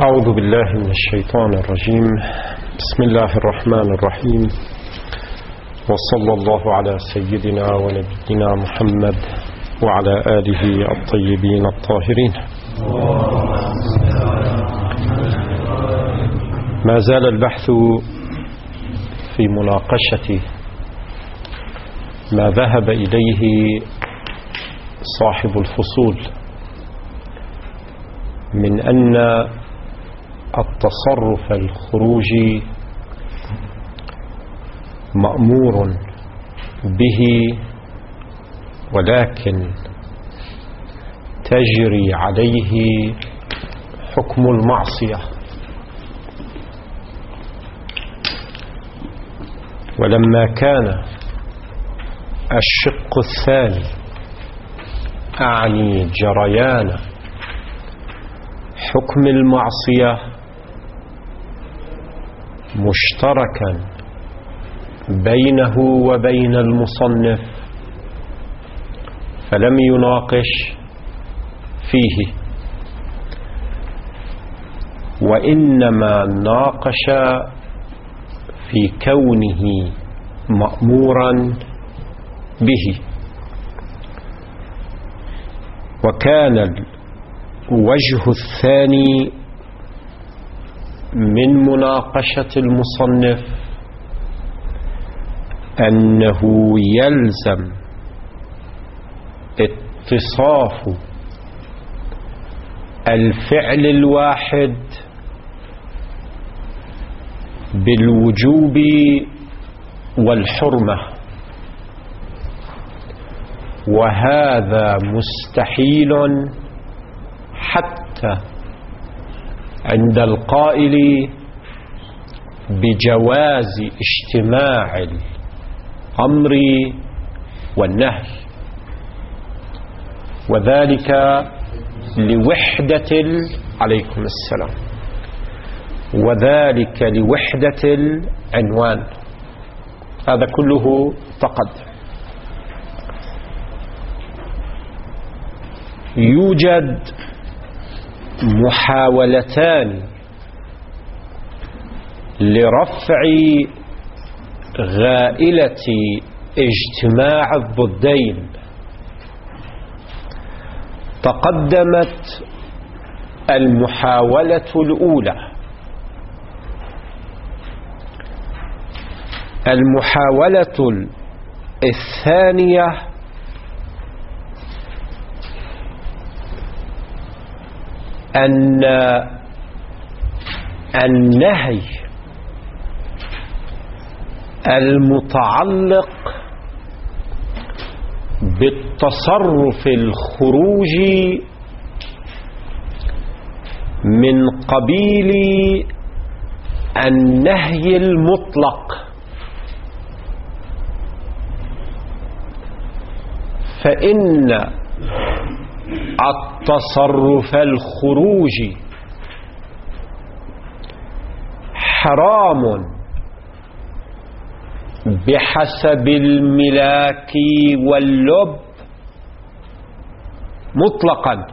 أعوذ بالله من الشيطان الرجيم. بسم الله الرحمن الرحيم، وصلى الله على سيدنا ونبينا محمد وعلى آله الطيبين الطاهرين. ما زال البحث في مناقشة ما ذهب إليه صاحب الفصول من أن التصرف الخروجي مأمور به، ولكن تجري عليه حكم المعصية. ولما كان الشق الثاني أعني جريان حكم المعصية مشتركا بينه وبين المصنف، فلم يناقش فيه، وإنما ناقش في كونه مأمورا به. وكان الوجه الثاني من مناقشة المصنف أنه يلزم اتصاف الفعل الواحد بالوجوب والحرمة، وهذا مستحيل حتى عند القائل بجواز اجتماع الأمر والنهي، وذلك لوحدة عليكم السلام، وذلك لوحدة العنوان. هذا كله تقدم. يوجد محاولتان لرفع غائلة اجتماع الضدين. تقدمت المحاولة الأولى. المحاولة الثانية أن النهي المتعلق بالتصرف الخروجي من قبيل النهي المطلق، فإن التصرف الخروجي حرام بحسب الملاك واللب مطلقا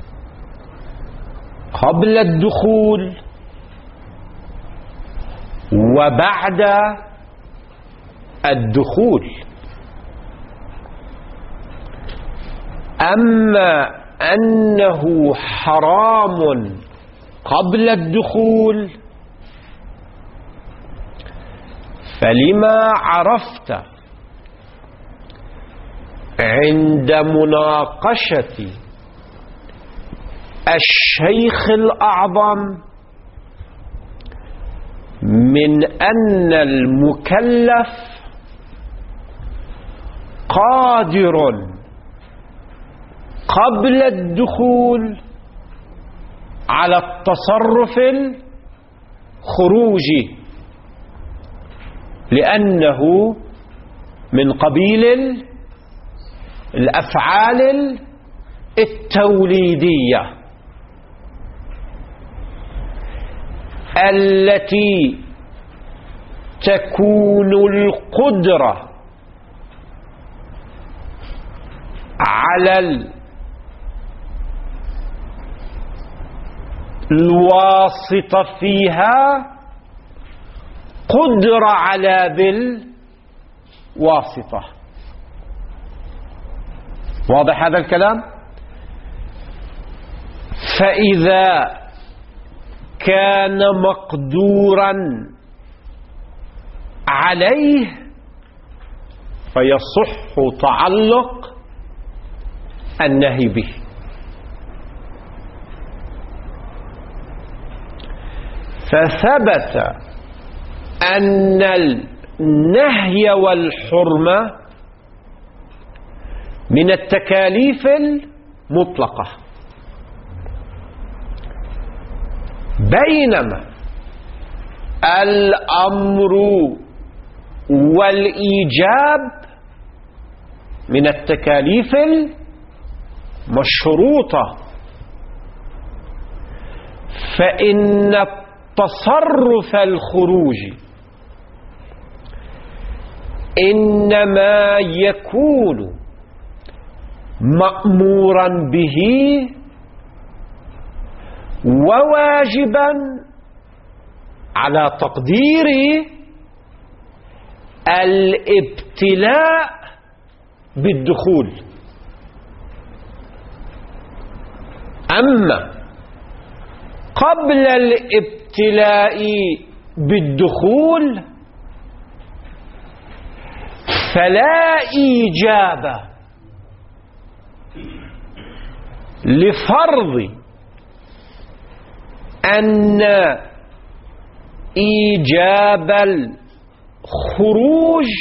قبل الدخول وبعد الدخول. أما أنه حرام قبل الدخول فلما عرفت عند مناقشة الشيخ الأعظم من أن المكلف قادر قبل الدخول على التصرف الخروجي، لأنه من قبيل الأفعال التوليدية التي تكون القدرة على الواسطة فيها قدرة على ذي الواسطة. واضح هذا الكلام؟ فإذا كان مقدورا عليه فيصح تعلق النهي به. فثبت أن النهي والحرمة من التكاليف المطلقة، بينما الأمر والإيجاب من التكاليف المشروطة. فإن التصرف الخروجي إنما يكون مأمورا به وواجبا على تقدير الابتلاء بالدخول. أما قبل الابتلاء بالدخول فلا إيجاب لفرض أن إيجاب الخروج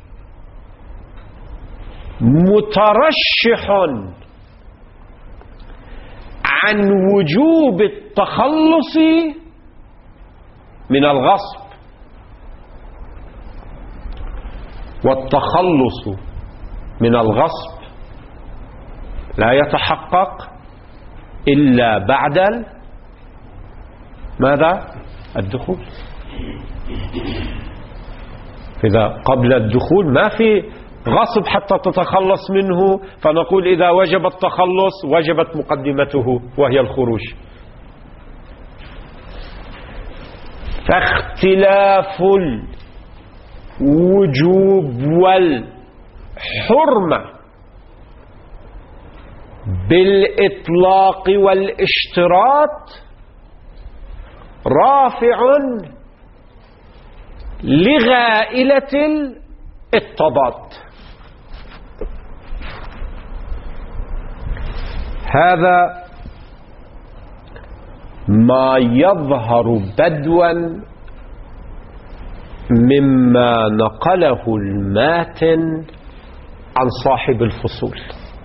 مترشح عن وجوب التخلص من الغصب، والتخلص من الغصب لا يتحقق إلا بعد ماذا؟ الدخول. إذا قبل الدخول ما في غصب حتى تتخلص منه، فنقول إذا وجب التخلص وجبت مقدمته وهي الخروج. فاختلاف الوجوب والحرمة بالإطلاق والاشتراط رافع لغائلة التضاد. هذا ما يظهر بدوا مما نقله الماتن عن صاحب الفصول.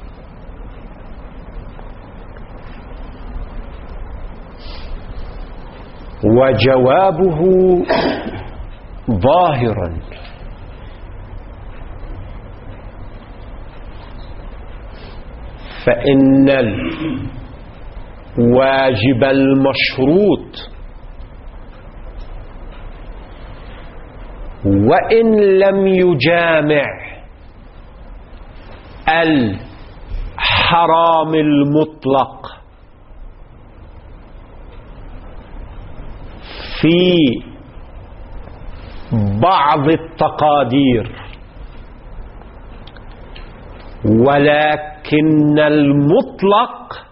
وجوابه ظاهر، فإن الواجب المشروط وإن لم يجامع الحرام المطلق في بعض التقادير، ولكن المطلق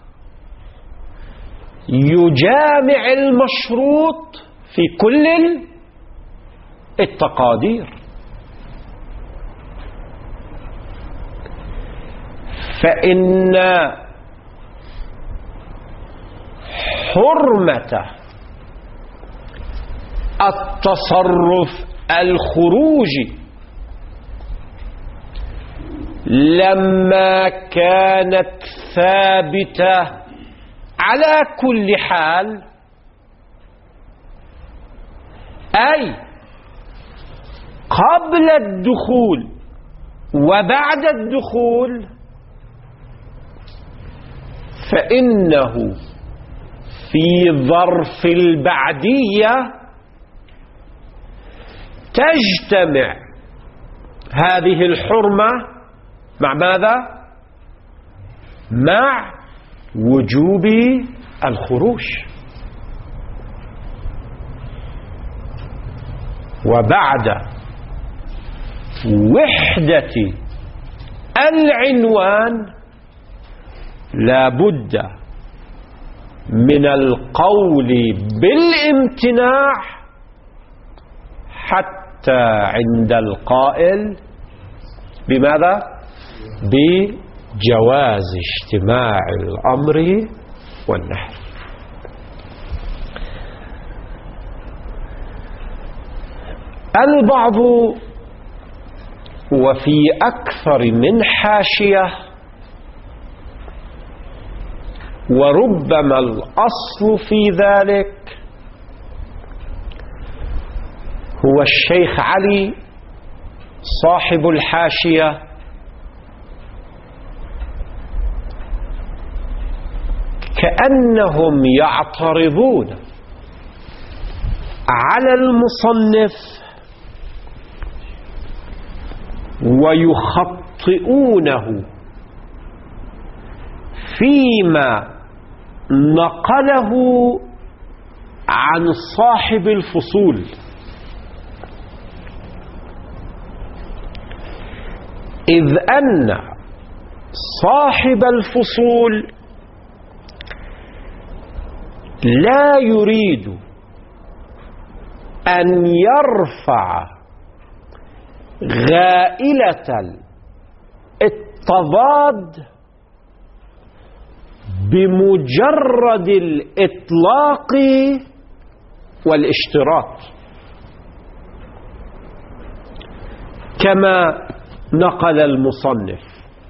يجامع المشروط في كل التقادير. فإن حرمة التصرف الخروجي لما كانت ثابتة على كل حال، أي قبل الدخول وبعد الدخول، فإنه في ظرف البعدية تجتمع هذه الحرمة مع ماذا؟ مع وجوب الخروج. وبعد وحدة العنوان لا بد من القول بالامتناع حتى عند القائل بماذا؟ بجواز اجتماع الأمر والنهي. البعض وفي أكثر من حاشية، وربما الأصل في ذلك هو الشيخ علي صاحب الحاشية، كأنهم يعترضون على المصنف ويخطئونه فيما نقله عن صاحب الفصول، إذ أن صاحب الفصول لا يريد أن يرفع غائلة التضاد بمجرد الإطلاق والاشتراط كما نقل المصنف،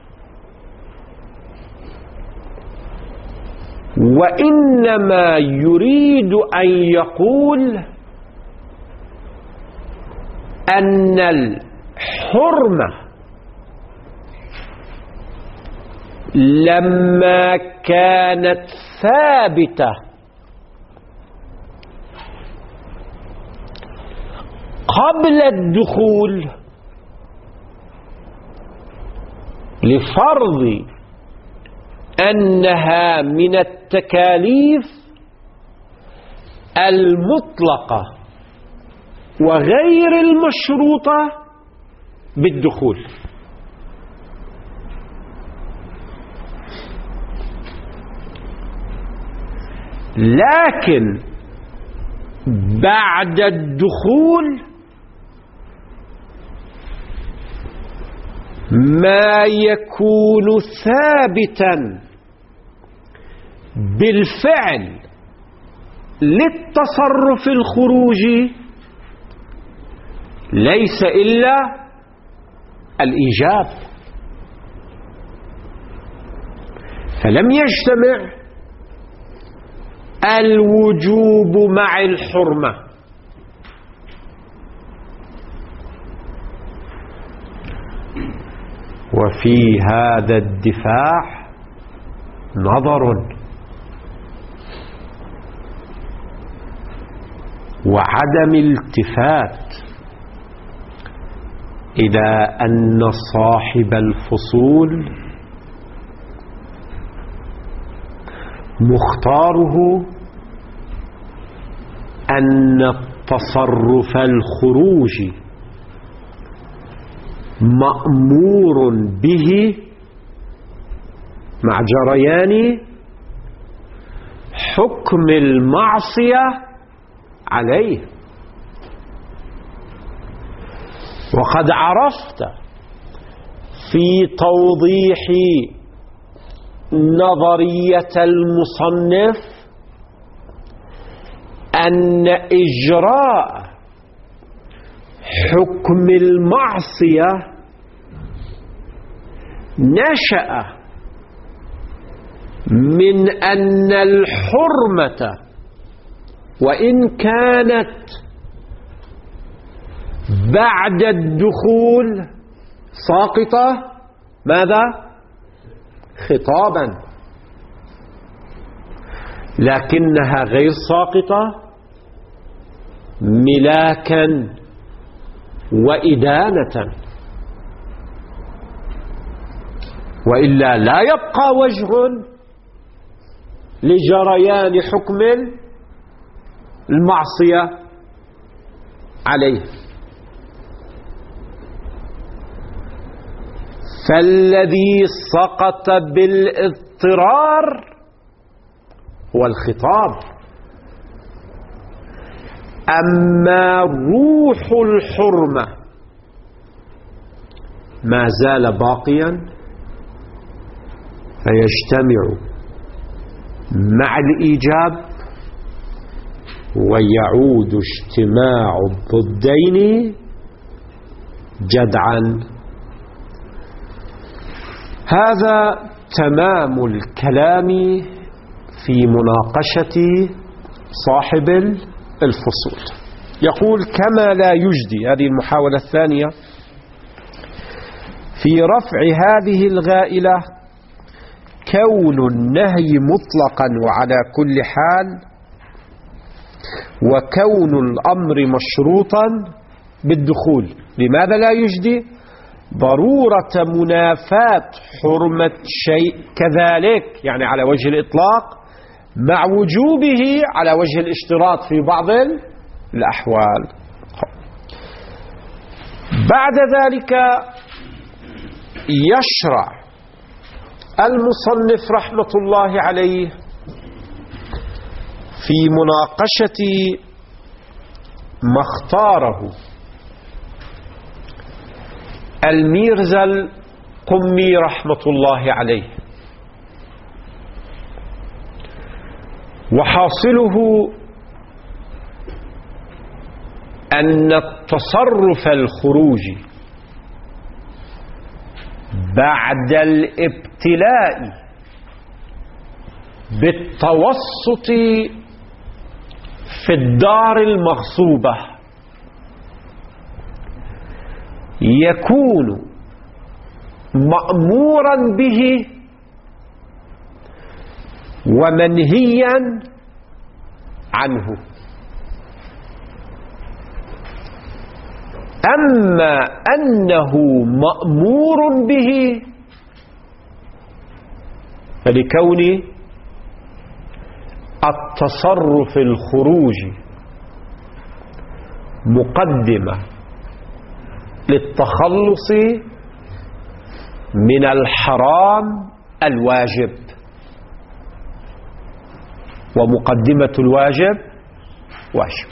وإنما يريد أن يقول أن الحرمة لما كانت ثابتة قبل الدخول لفرض أنها من التكاليف المطلقة وغير المشروطة بالدخول، لكن بعد الدخول ما يكون ثابتا بالفعل للتصرف الخروجي ليس إلا الإيجاب، فلم يجتمع الوجوب مع الحرمة. وفي هذا الدفاع نظر وعدم التفات إلى أن صاحب الفصول مختاره أن التصرف الخروجي مأمور به مع جريان حكم المعصية عليه. وقد عرفت في توضيح نظرية المصنف أن إجراء حكم المعصية نشأ من أن الحرمة وإن كانت بعد الدخول ساقطة ماذا؟ خطابا، لكنها غير ساقطة ملاكا وإدانة، وإلا لا يبقى وجه لجريان حكم المعصية عليه. فالذي سقط بالاضطرار هو الخطاب. أما روح الحرمة ما زال باقيا فيجتمع مع الإيجاب ويعود اجتماع الضدين جدعا. هذا تمام الكلام في مناقشة صاحب الفصول. يقول: كما لا يجدي، هذه المحاولة الثانية في رفع هذه الغائلة، كون النهي مطلقا وعلى كل حال، وكون الأمر مشروطا بالدخول. لماذا لا يجدي؟ ضرورة منافاة حرمة شيء كذلك، يعني على وجه الإطلاق، مع وجوبه على وجه الاشتراط في بعض الأحوال. بعد ذلك يشرع المصنف رحمة الله عليه في مناقشة ما اختاره الميرزا القمي رحمة الله عليه، وحاصله أن التصرف الخروجي بعد الابتلاء بالتوسط في الدار المغصوبة يكون مأمورا به ومنهيا عنه. أما أنه مأمور به فلكون التصرف الخروجي مقدمة للتخلص من الحرام الواجب، ومقدمة الواجب واجب.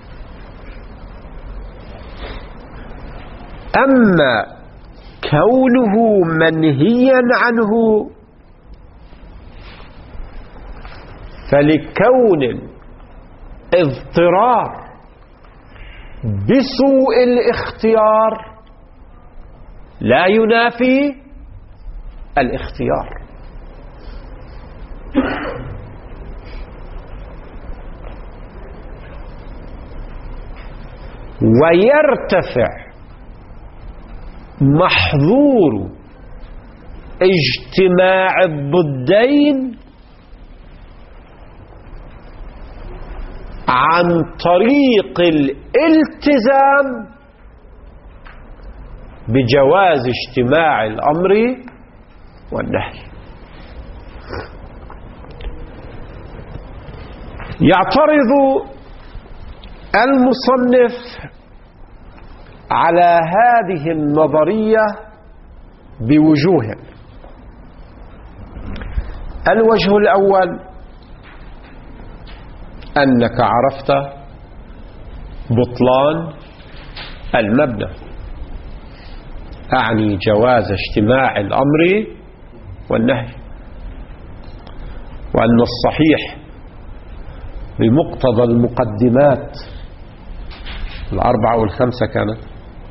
أما كونه منهيا عنه فلكون اضطرار بسوء الاختيار لا ينافي الاختيار. ويرتفع محظور اجتماع الضدين عن طريق الالتزام بجواز اجتماع الأمر والنهي. يعترض المصنف على هذه النظرية بوجوه. الوجه الأول أنك عرفت بطلان المبنى، أعني جواز اجتماع الأمر والنهي، وأن الصحيح بمقتضى المقدمات الأربعة والخمسة كانت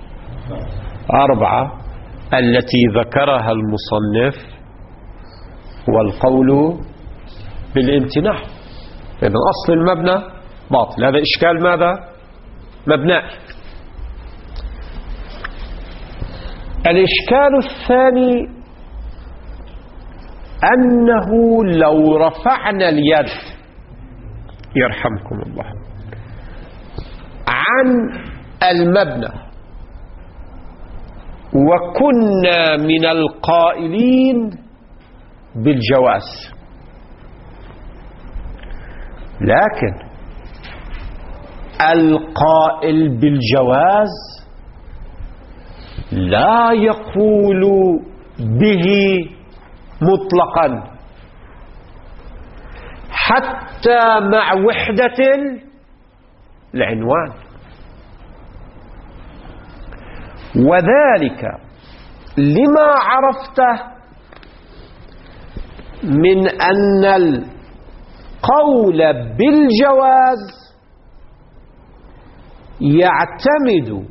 4 التي ذكرها المصنف هو القول بالامتناع. إذن أصل المبنى باطل. هذا إشكال ماذا؟ مبنائي. الإشكال الثاني أنه لو رفعنا اليد يرحمكم الله عن المبنى وكنا من القائلين بالجواز، لكن القائل بالجواز لا يقول به مطلقا حتى مع وحدة العنوان. وذلك لما عرفته من أن القول بالجواز يعتمد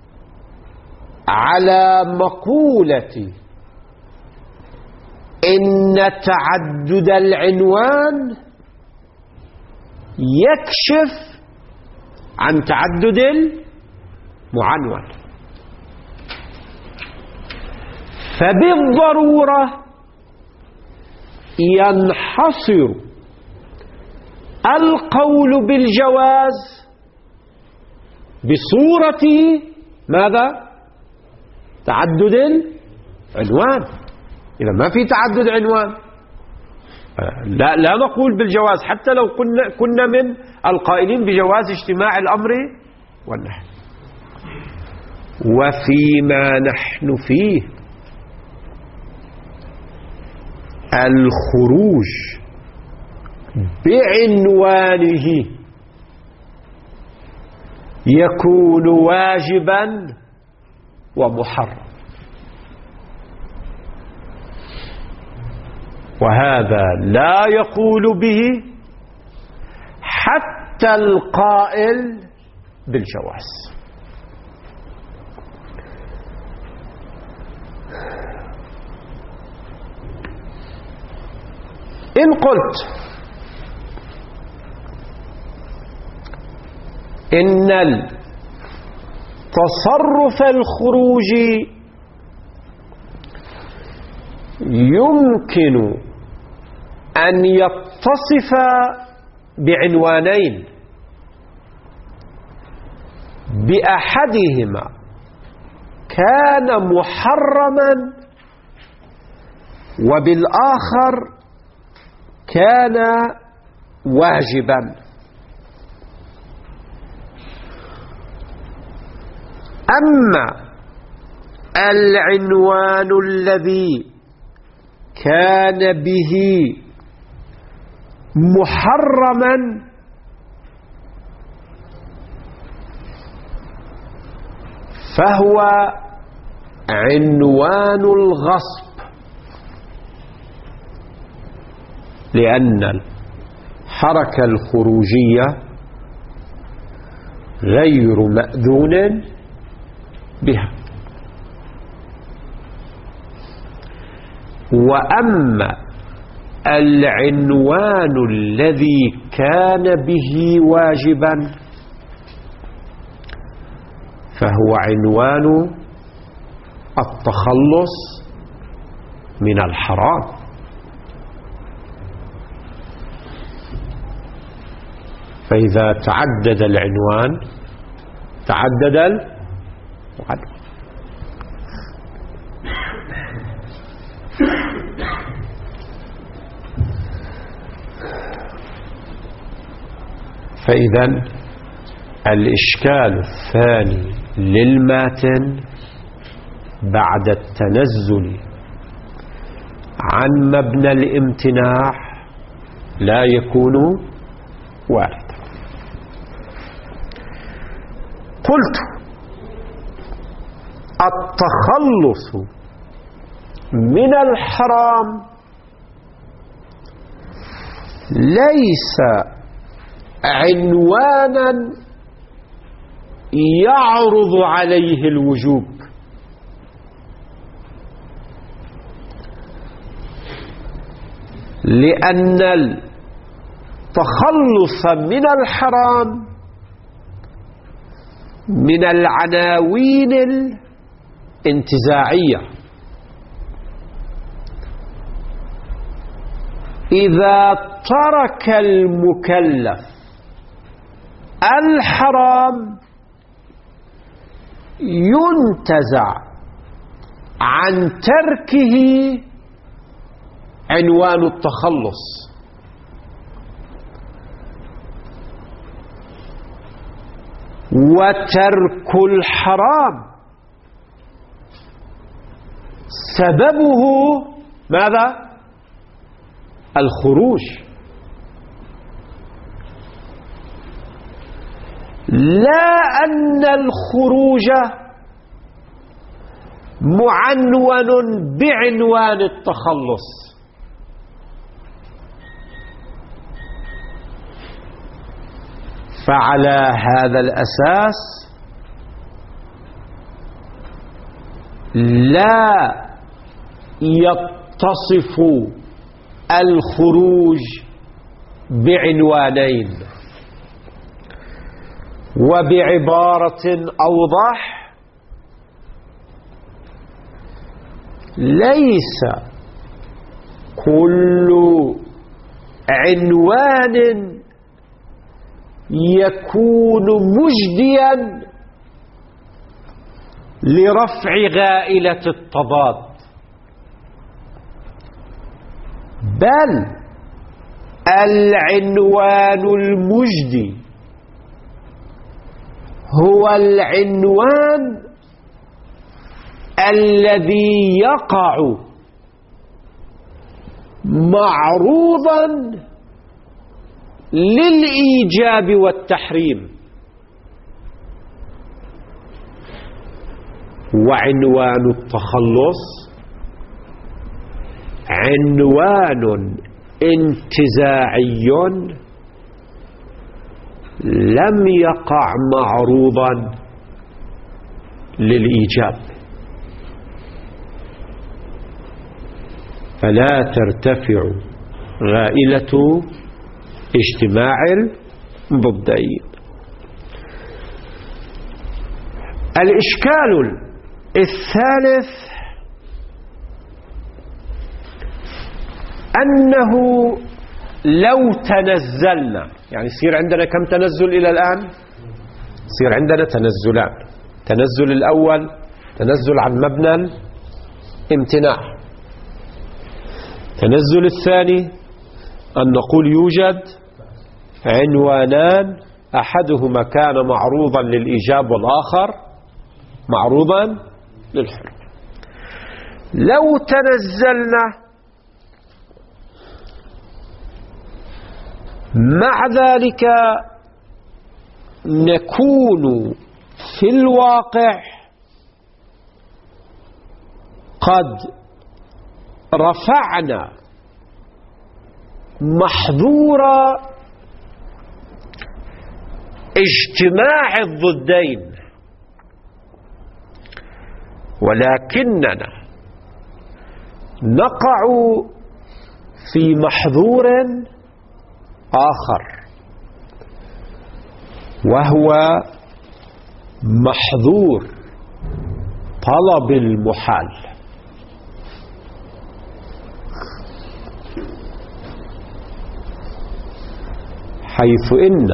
على مقولة إن تعدد العنوان يكشف عن تعدد المعنون. فبالضرورة ينحصر القول بالجواز بصورة ماذا؟ تعدد العنوان. إذا ما في تعدد عنوان لا نقول بالجواز، حتى لو كنا من القائلين بجواز اجتماع الأمر والنهي. وفيما نحن فيه الخروج بعنوانه يكون واجبا ومحرم، وهذا لا يقول به حتى القائل بالجواز. إن قلت إن التصرف الخروجي يمكن أن يتصف بعنوانين، بأحدهما كان محرما وبالآخر كان واجبا، أما العنوان الذي كان به محرما فهو عنوان الغصب، لأن الحركة الخروجية غير مأذون بها. وأما العنوان الذي كان به واجبا فهو عنوان التخلص من الحرام. فإذا تعدد العنوان تعدد المعنى. فإذا الإشكال الثاني للماتن بعد التنزل عن مبنى الامتناع لا يكون واردا. قلت التخلص من الحرام ليس عنوانا يعرض عليه الوجوب، لأن التخلص من الحرام من العناوين الانتزاعية. إذا ترك المكلف الحرام ينتزع عن تركه عنوان التخلص، وترك الحرام سببه ماذا؟ الخروج. لا أن الخروج معنون بعنوان التخلص. فعلى هذا الأساس لا يتصف الخروج بعنوانين. وبعبارة أوضح، ليس كل عنوان يكون مجديا لرفع غائلة التضاد، بل العنوان المجدي هو العنوان الذي يقع معروضا للإيجاب والتحريم. وعنوان التخلص عنوان انتزاعي لم يقع معروضا للإيجاب، فلا ترتفع غائلة اجتماع الضدين. الإشكال الثالث أنه لو تنزلنا، يعني يصير عندنا كم تنزل إلى الآن؟ يصير عندنا تنزلان. تنزل الأول تنزل عن مبنى الامتناع. تنزل الثاني أن نقول يوجد عنوانان، أحدهما كان معروضا للإيجاب والآخر معروضا للحرم. لو تنزلنا مع ذلك نكون في الواقع قد رفعنا محظور اجتماع الضدين، ولكننا نقع في محظور آخر، وهو محظور طلب المحال. حيث إن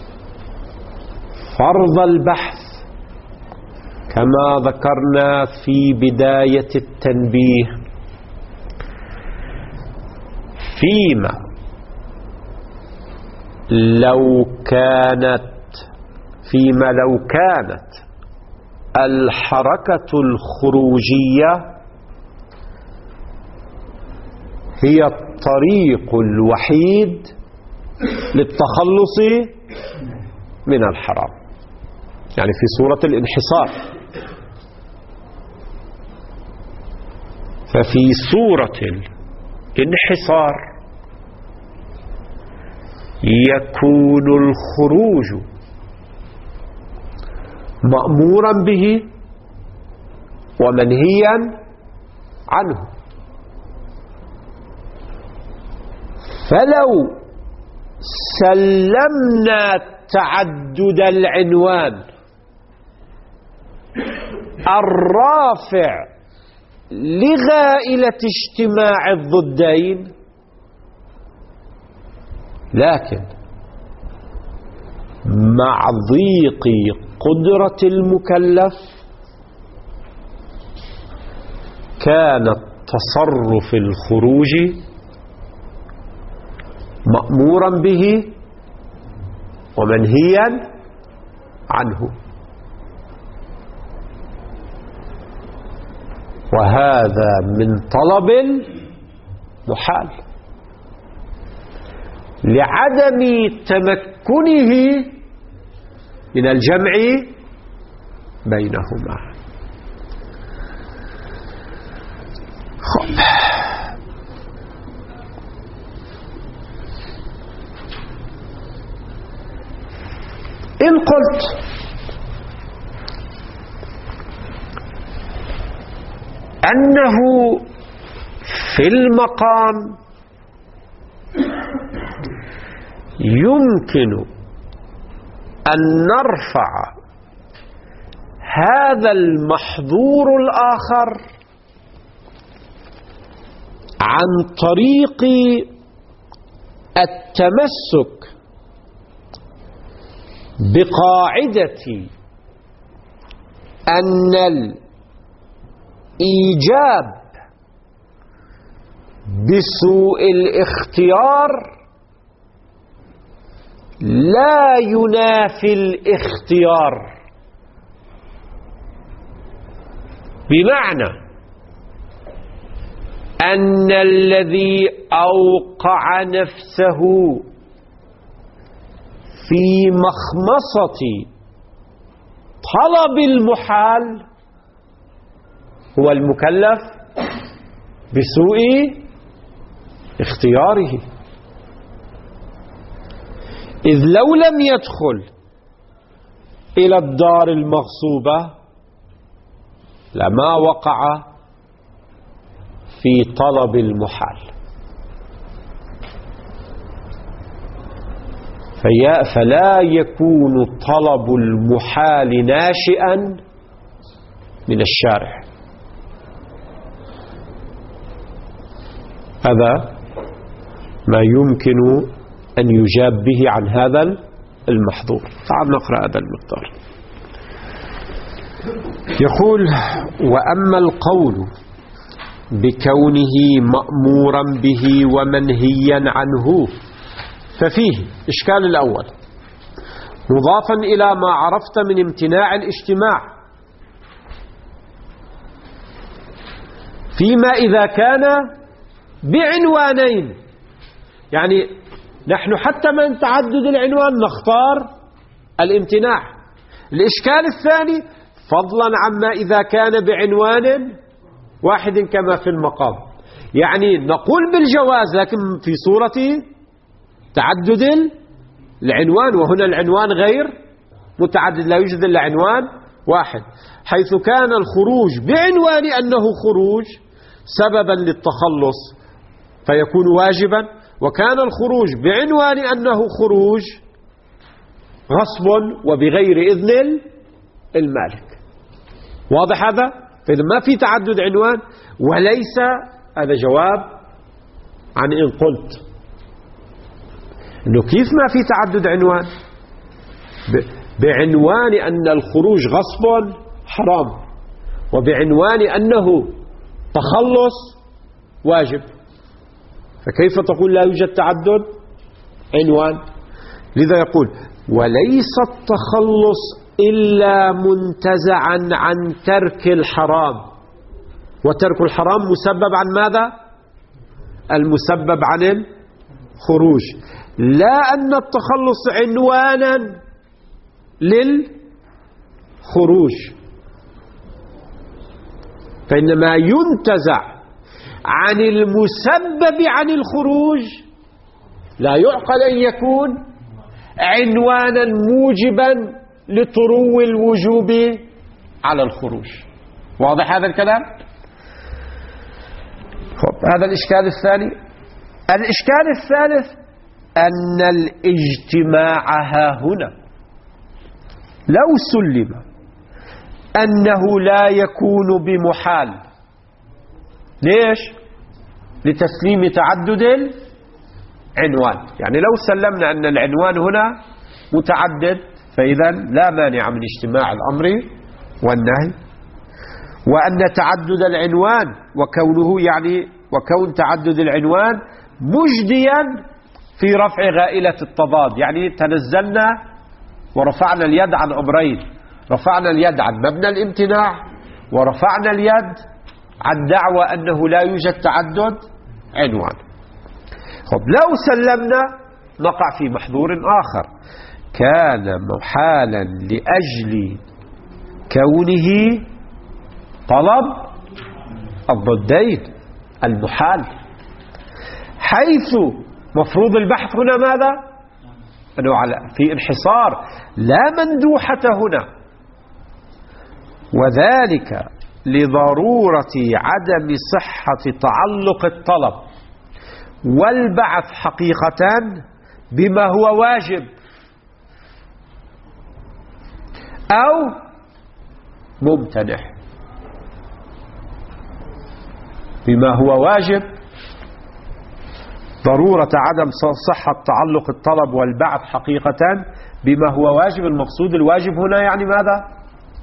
فرض البحث كما ذكرنا في بداية التنبيه فيما لو كانت الحركة الخروجية هي الطريق الوحيد للتخلص من الحرام، يعني في صورة الانحصار. ففي صورة الانحصار يكون الخروج مأمورا به ومنهيا عنه. فلو سلمنا تعدد العنوان الرافع لغائلة اجتماع الضدين، لكن مع ضيق قدرة المكلف كان التصرف الخروجي مأمورا به ومنهيا عنه. وهذا من طلب محال لعدم تمكنه من الجمع بينهما. إن قلت أنه في المقام يمكن أن نرفع هذا المحظور الآخر عن طريق التمسك بقاعدة أن الإيجاب بسوء الاختيار لا ينافي الاختيار، بمعنى أن الذي أوقع نفسه في مخمصة طلب المحال هو المكلف بسوء اختياره، إذ لو لم يدخل إلى الدار المغصوبة لما وقع في طلب المحال. فلا يكون طلب المحال ناشئا من الشارع. هذا ما يمكن أن يجاب به عن هذا المحظور. تعال نقرأ هذا المقدار. يقول: وأما القول بكونه مأمورا به ومنهيا عنه ففيه إشكال الأول مضافا إلى ما عرفت من امتناع الاجتماع، فيما إذا كان بعنوانين، يعني نحن حتى من تعدد العنوان نختار الامتناع. الإشكال الثاني فضلا عما إذا كان بعنوان واحد كما في المقام، يعني نقول بالجواز لكن في صورة تعدد العنوان، وهنا العنوان غير متعدد، لا يوجد إلا عنوان واحد، حيث كان الخروج بعنوان أنه خروج سببا للتخلص فيكون واجبا، وكان الخروج بعنوان أنه خروج غصب وبغير إذن المالك. واضح هذا؟ فإذا ما في تعدد عنوان، وليس هذا جواب عن إن قلت إنه كيف ما في تعدد عنوان؟ بعنوان أن الخروج غصب حرام، وبعنوان أنه تخلص واجب، فكيف تقول لا يوجد تعدد عنوان؟ لذا يقول: وليس التخلص إلا منتزعا عن ترك الحرام، وترك الحرام مسبب عن ماذا؟ المسبب عن الخروج، لا أن التخلص عنوانا للخروج، فإنما ينتزع عن المسبب عن الخروج، لا يعقل أن يكون عنوانا موجبا لطرو الوجوب على الخروج. واضح هذا الكلام؟ هذا الإشكال الثاني. الإشكال الثالث أن الاجتماع ها هنا لو سلم أنه لا يكون بمحال، ليش؟ لتسليم تعدد العنوان، يعني لو سلمنا أن العنوان هنا متعدد فإذا لا مانع من اجتماع الأمر والنهي، وأن تعدد العنوان وكونه يعني وكون تعدد العنوان مجديا في رفع غائلة التضاد، يعني تنزلنا ورفعنا اليد عن أمرين، رفعنا اليد عن مبنى الامتناع ورفعنا اليد عن دعوى أنه لا يوجد تعدد عنوان. لو سلمنا نقع في محظور آخر، كان محالا لأجل كونه طلب الضدين المحال، حيث مفروض البحث هنا ماذا؟ أنه في انحصار لا مندوحة هنا، وذلك لضرورة عدم صحة تعلق الطلب والبعث حقيقة بما هو واجب أو ممتنع. بما هو واجب، ضرورة عدم صحة تعلق الطلب والبعث حقيقة بما هو واجب. المقصود الواجب هنا يعني ماذا؟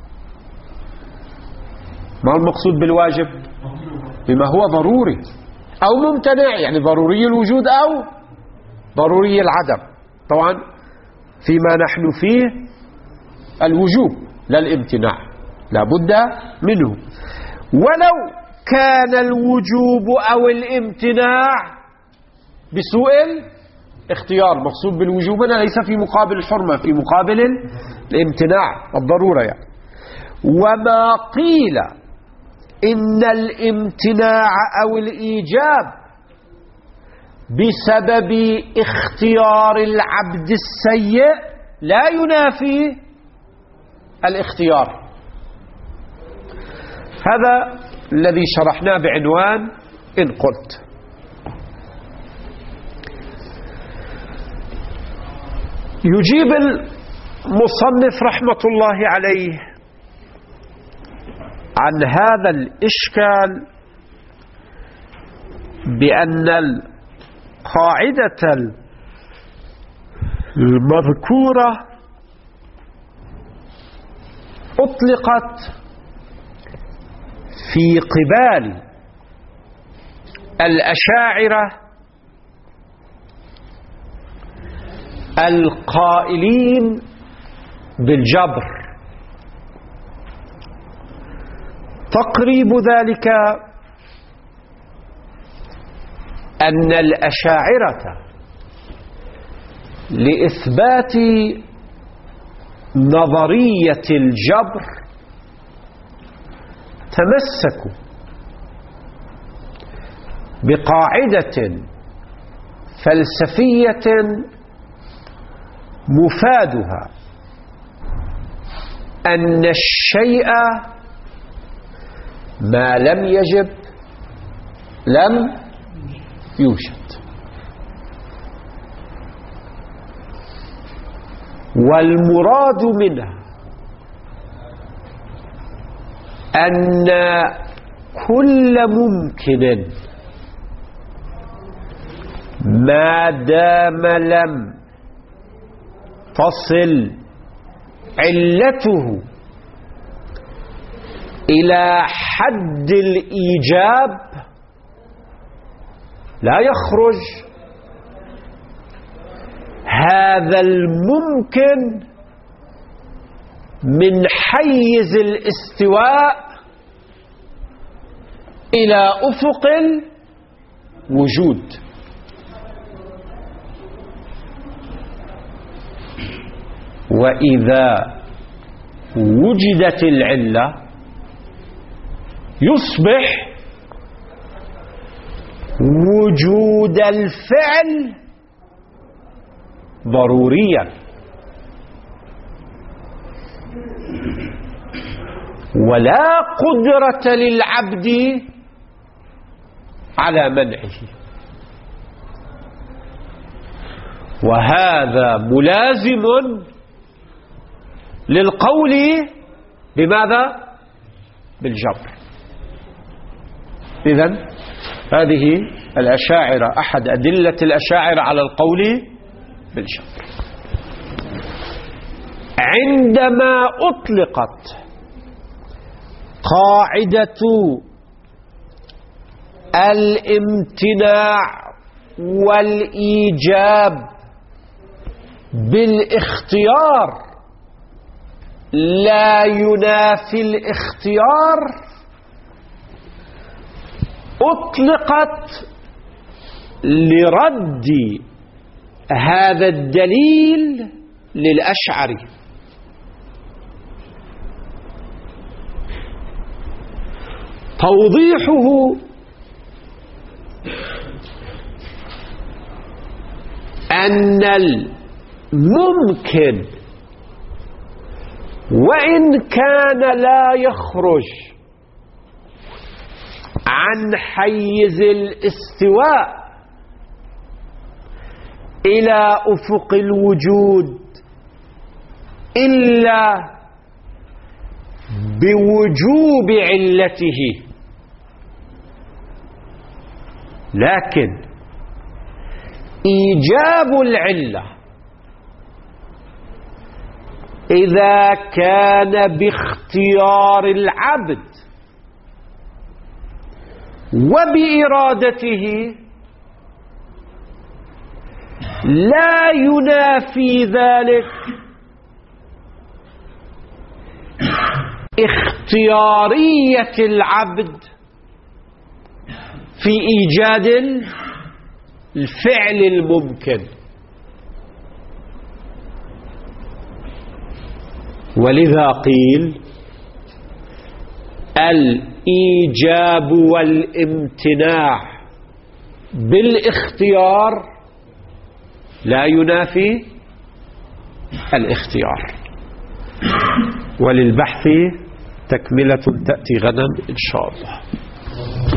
ما المقصود بالواجب؟ بما هو ضروري أو ممتنع، يعني ضروري الوجود أو ضروري العدم. طبعا فيما نحن فيه الوجوب لا الامتناع، لا بد منه. ولو كان الوجوب أو الامتناع بسوء الاختيار، مقصود بالوجوب هنا ليس في مقابل الحرمة، في مقابل الامتناع الضرورة يعني. وما قيل إن الامتناع أو الإيجاب بسبب اختيار العبد السيء لا ينافي الاختيار. هذا الذي شرحناه بعنوان إن قلت. يجيب المصنف رحمة الله عليه عن هذا الإشكال بأن القاعدة المذكورة أطلقت في قبال الأشاعرة القائلين بالجبر. تقريب ذلك أن الأشاعرة لإثبات نظرية الجبر تمسكوا بقاعدة فلسفية مفادها أن الشيء ما لم يجب لم يوجد. والمراد منها أن كل ممكن ما دام لم تصل علته إلى حد الإيجاب لا يخرج هذا الممكن من حيز الاستواء إلى أفق الوجود. وإذا وجدت العلة يصبح وجود الفعل ضروريا، ولا قدرة للعبد على منعه. وهذا ملازم للقول بماذا؟ بالجبر. إذن هذه الأشاعرة أحد أدلة الأشاعرة على القول بالجبر. عندما أطلقت قاعدة الامتناع والإيجاب بالاختيار لا ينافي الاختيار، أطلقت لرد هذا الدليل للأشعري. توضيحه أن الممكن وإن كان لا يخرج عن حيز الاستواء إلى أفق الوجود إلا بوجوب علته، لكن إيجاب العلة إذا كان باختيار العبد وبإرادته لا ينافي ذلك اختيارية العبد في إيجاد الفعل الممكن. ولذا قيل الإيجاب والامتناع بالاختيار لا ينافي الاختيار. وللبحث تكملة تأتي غدا إن شاء الله.